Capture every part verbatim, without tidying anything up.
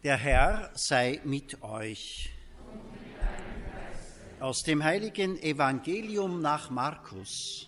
Der Herr sei mit euch. Aus dem heiligen Evangelium nach Markus.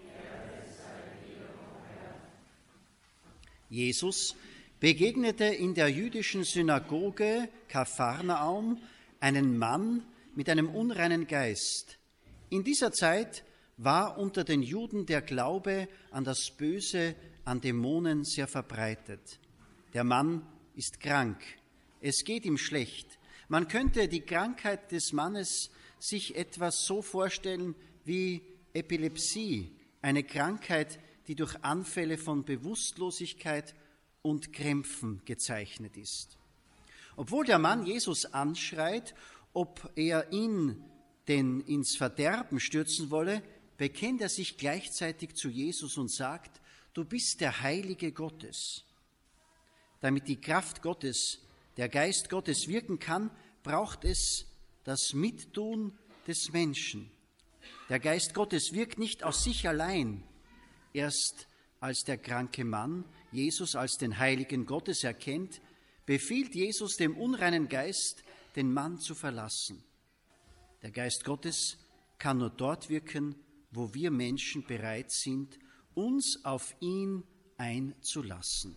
Jesus begegnete in der jüdischen Synagoge Kapharnaum einen Mann mit einem unreinen Geist. In dieser Zeit war unter den Juden der Glaube an das Böse, an Dämonen sehr verbreitet. Der Mann ist krank. Es geht ihm schlecht. Man könnte die Krankheit des Mannes sich etwas so vorstellen wie Epilepsie, eine Krankheit, die durch Anfälle von Bewusstlosigkeit und Krämpfen gezeichnet ist. Obwohl der Mann Jesus anschreit, ob er ihn denn ins Verderben stürzen wolle, bekennt er sich gleichzeitig zu Jesus und sagt: Du bist der Heilige Gottes. Damit die Kraft Gottes, der Geist Gottes wirken kann, braucht es das Mittun des Menschen. Der Geist Gottes wirkt nicht aus sich allein. Erst als der kranke Mann Jesus als den Heiligen Gottes erkennt, befiehlt Jesus dem unreinen Geist, den Mann zu verlassen. Der Geist Gottes kann nur dort wirken, wo wir Menschen bereit sind, uns auf ihn einzulassen.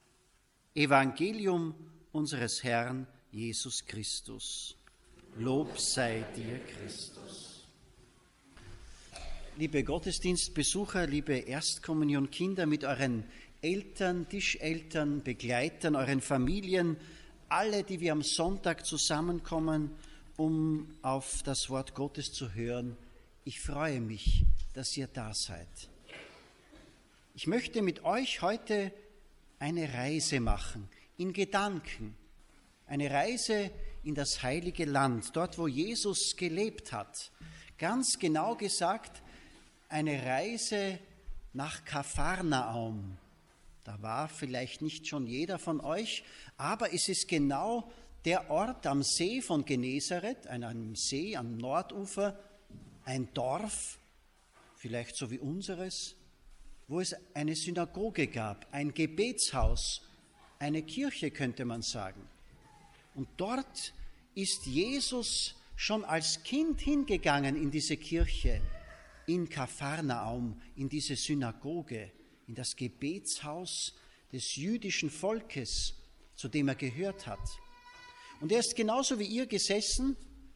Evangelium unseres Herrn Jesus Christus. Lob sei dir, Christus. Liebe Gottesdienstbesucher, liebe Erstkommunionkinder mit euren Eltern, Tischeltern, Begleitern, euren Familien, alle, die wir am Sonntag zusammenkommen, um auf das Wort Gottes zu hören, ich freue mich, dass ihr da seid. Ich möchte mit euch heute eine Reise machen, in Gedanken, eine Reise in das heilige Land, dort wo Jesus gelebt hat. Ganz genau gesagt, eine Reise nach Kapharnaum. Da war vielleicht nicht schon jeder von euch, aber es ist genau der Ort am See von Genezareth, einem See am Nordufer, ein Dorf, vielleicht so wie unseres, wo es eine Synagoge gab, ein Gebetshaus, eine Kirche könnte man sagen. Und dort ist Jesus schon als Kind hingegangen in diese Kirche, in Kapharnaum, in diese Synagoge, in das Gebetshaus des jüdischen Volkes, zu dem er gehört hat. Und er ist genauso wie ihr gesessen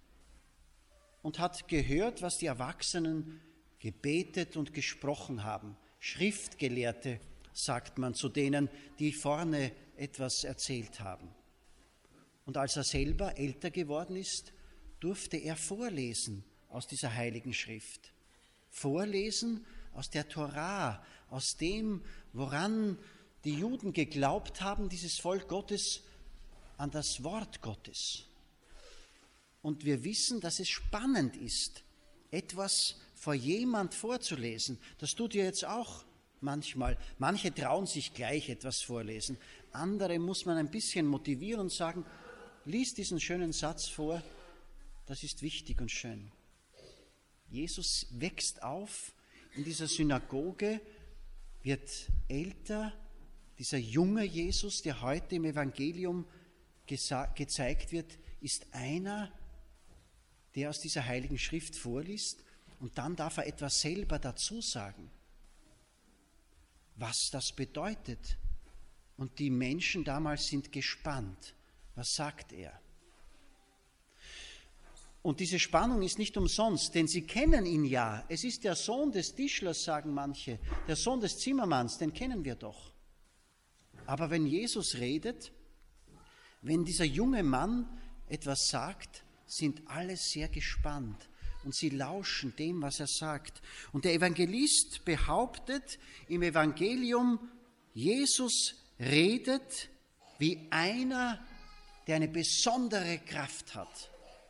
und hat gehört, was die Erwachsenen gebetet und gesprochen haben. Schriftgelehrte, sagt man zu denen, die vorne etwas erzählt haben. Und als er selber älter geworden ist, durfte er vorlesen aus dieser heiligen Schrift. Vorlesen aus der Torah, aus dem, woran die Juden geglaubt haben, dieses Volk Gottes, an das Wort Gottes. Und wir wissen, dass es spannend ist, etwas vor jemand vorzulesen. Das tut ihr jetzt auch manchmal. Manche trauen sich gleich etwas vorlesen. Andere muss man ein bisschen motivieren und sagen: Lies diesen schönen Satz vor, das ist wichtig und schön. Jesus wächst auf in dieser Synagoge, wird älter. Dieser junge Jesus, der heute im Evangelium gesa- gezeigt wird, ist einer, der aus dieser heiligen Schrift vorliest, und dann darf er etwas selber dazu sagen, was das bedeutet. Und die Menschen damals sind gespannt. Was sagt er? Und diese Spannung ist nicht umsonst, denn sie kennen ihn ja. Es ist der Sohn des Tischlers, sagen manche, der Sohn des Zimmermanns, den kennen wir doch. Aber wenn Jesus redet, wenn dieser junge Mann etwas sagt, sind alle sehr gespannt und sie lauschen dem, was er sagt. Und der Evangelist behauptet im Evangelium, Jesus redet wie einer, der eine besondere Kraft hat.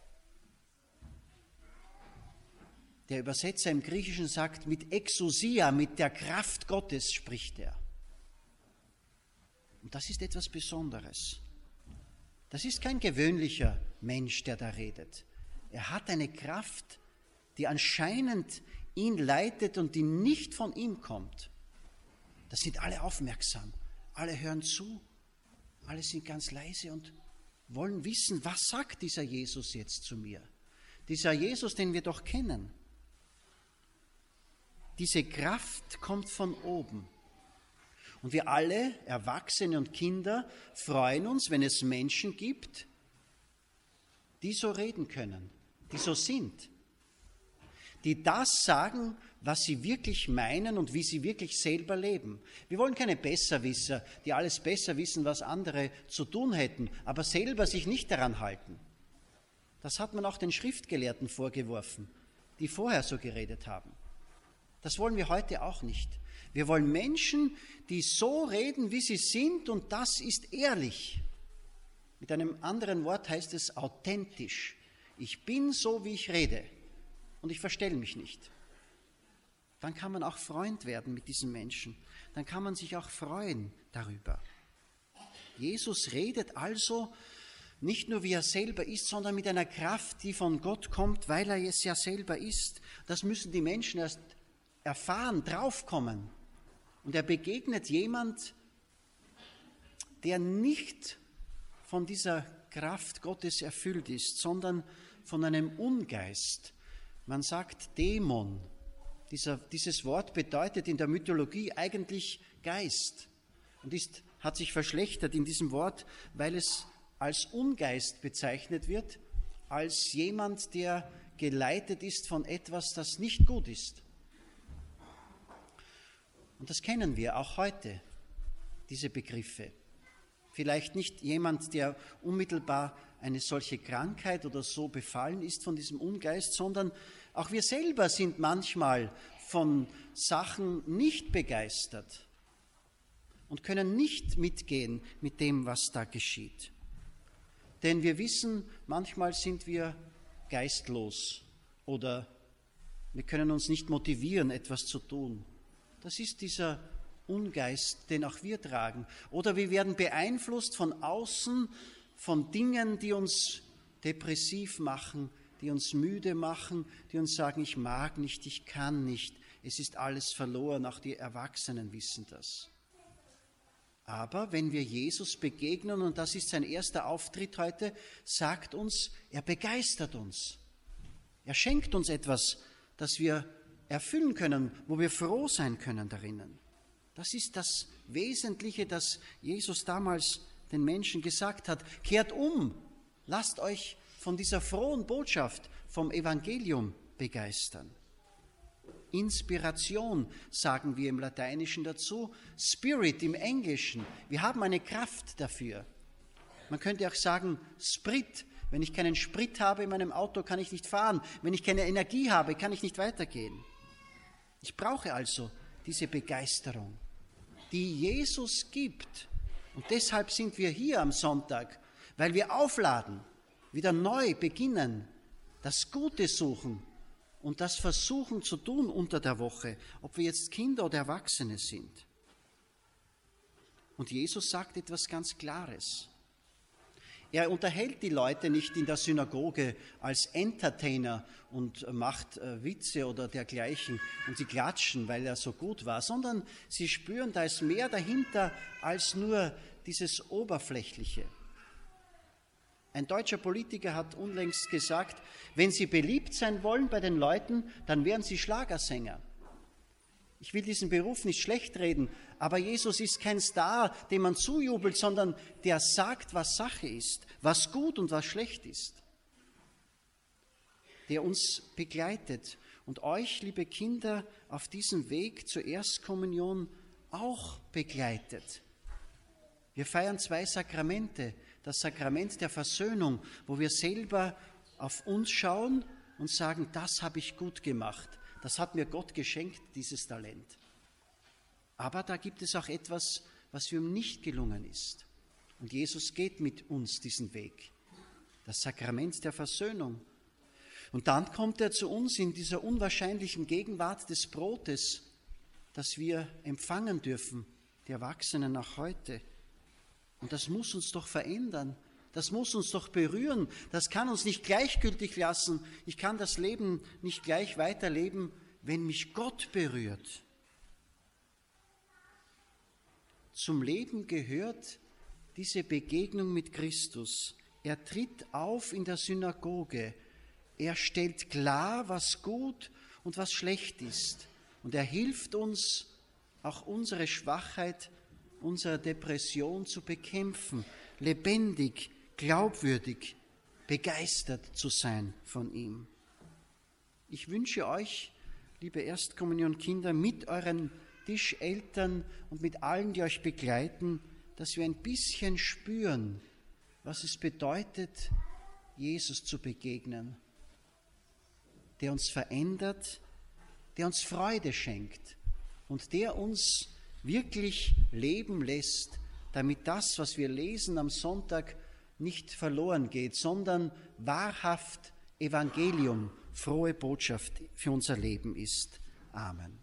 Der Übersetzer im Griechischen sagt, mit Exousia, mit der Kraft Gottes spricht er. Und das ist etwas Besonderes. Das ist kein gewöhnlicher Mensch, der da redet. Er hat eine Kraft, die anscheinend ihn leitet und die nicht von ihm kommt. Da sind alle aufmerksam, alle hören zu, alle sind ganz leise und wollen wissen, was sagt dieser Jesus jetzt zu mir? Dieser Jesus, den wir doch kennen. Diese Kraft kommt von oben. Und wir alle, Erwachsene und Kinder, freuen uns, wenn es Menschen gibt, die so reden können, die so sind, die das sagen, was sie wirklich meinen und wie sie wirklich selber leben. Wir wollen keine Besserwisser, die alles besser wissen, was andere zu tun hätten, aber selber sich nicht daran halten. Das hat man auch den Schriftgelehrten vorgeworfen, die vorher so geredet haben. Das wollen wir heute auch nicht. Wir wollen Menschen, die so reden, wie sie sind, und das ist ehrlich. Mit einem anderen Wort heißt es authentisch. Ich bin so, wie ich rede, und ich verstelle mich nicht. Dann kann man auch Freund werden mit diesen Menschen. Dann kann man sich auch freuen darüber. Jesus redet also nicht nur, wie er selber ist, sondern mit einer Kraft, die von Gott kommt, weil er es ja selber ist. Das müssen die Menschen erst erfahren, draufkommen. Und er begegnet jemand, der nicht von dieser Kraft Gottes erfüllt ist, sondern von einem Ungeist. Man sagt Dämon. Dieser, dieses Wort bedeutet in der Mythologie eigentlich Geist und ist, hat sich verschlechtert in diesem Wort, weil es als Ungeist bezeichnet wird, als jemand, der geleitet ist von etwas, das nicht gut ist. Und das kennen wir auch heute, diese Begriffe. Vielleicht nicht jemand, der unmittelbar eine solche Krankheit oder so befallen ist von diesem Ungeist, sondern auch wir selber sind manchmal von Sachen nicht begeistert und können nicht mitgehen mit dem, was da geschieht. Denn wir wissen, manchmal sind wir geistlos oder wir können uns nicht motivieren, etwas zu tun. Das ist dieser Ungeist, den auch wir tragen. Oder wir werden beeinflusst von außen, von Dingen, die uns depressiv machen, die uns müde machen, die uns sagen, ich mag nicht, ich kann nicht, es ist alles verloren, auch die Erwachsenen wissen das. Aber wenn wir Jesus begegnen, und das ist sein erster Auftritt heute, sagt uns, er begeistert uns. Er schenkt uns etwas, das wir erfüllen können, wo wir froh sein können darinnen. Das ist das Wesentliche, das Jesus damals den Menschen gesagt hat. Kehrt um, lasst euch von dieser frohen Botschaft vom Evangelium begeistern. Inspiration sagen wir im Lateinischen dazu, Spirit im Englischen. Wir haben eine Kraft dafür. Man könnte auch sagen Sprit. Wenn ich keinen Sprit habe in meinem Auto, kann ich nicht fahren. Wenn ich keine Energie habe, kann ich nicht weitergehen. Ich brauche also diese Begeisterung, die Jesus gibt. Und deshalb sind wir hier am Sonntag, weil wir aufladen, wieder neu beginnen, das Gute suchen und das versuchen zu tun unter der Woche, ob wir jetzt Kinder oder Erwachsene sind. Und Jesus sagt etwas ganz Klares. Er unterhält die Leute nicht in der Synagoge als Entertainer und macht Witze oder dergleichen und sie klatschen, weil er so gut war, sondern sie spüren, da ist mehr dahinter als nur dieses Oberflächliche. Ein deutscher Politiker hat unlängst gesagt, wenn Sie beliebt sein wollen bei den Leuten, dann werden Sie Schlagersänger. Ich will diesen Beruf nicht schlecht reden, aber Jesus ist kein Star, dem man zujubelt, sondern der sagt, was Sache ist, was gut und was schlecht ist. Der uns begleitet und euch, liebe Kinder, auf diesem Weg zur Erstkommunion auch begleitet. Wir feiern zwei Sakramente. Das Sakrament der Versöhnung, wo wir selber auf uns schauen und sagen, das habe ich gut gemacht. Das hat mir Gott geschenkt, dieses Talent. Aber da gibt es auch etwas, was ihm nicht gelungen ist. Und Jesus geht mit uns diesen Weg. Das Sakrament der Versöhnung. Und dann kommt er zu uns in dieser unwahrscheinlichen Gegenwart des Brotes, das wir empfangen dürfen, die Erwachsenen auch heute. Und das muss uns doch verändern. Das muss uns doch berühren. Das kann uns nicht gleichgültig lassen. Ich kann das Leben nicht gleich weiterleben, wenn mich Gott berührt. Zum Leben gehört diese Begegnung mit Christus. Er tritt auf in der Synagoge. Er stellt klar, was gut und was schlecht ist. Und er hilft uns, auch unsere Schwachheit, unsere Depression zu bekämpfen, lebendig, glaubwürdig, begeistert zu sein von ihm. Ich wünsche euch, liebe Erstkommunionkinder, mit euren Tischeltern und mit allen, die euch begleiten, dass wir ein bisschen spüren, was es bedeutet, Jesus zu begegnen, der uns verändert, der uns Freude schenkt und der uns wirklich leben lässt, damit das, was wir lesen am Sonntag, nicht verloren geht, sondern wahrhaft Evangelium, frohe Botschaft für unser Leben ist. Amen.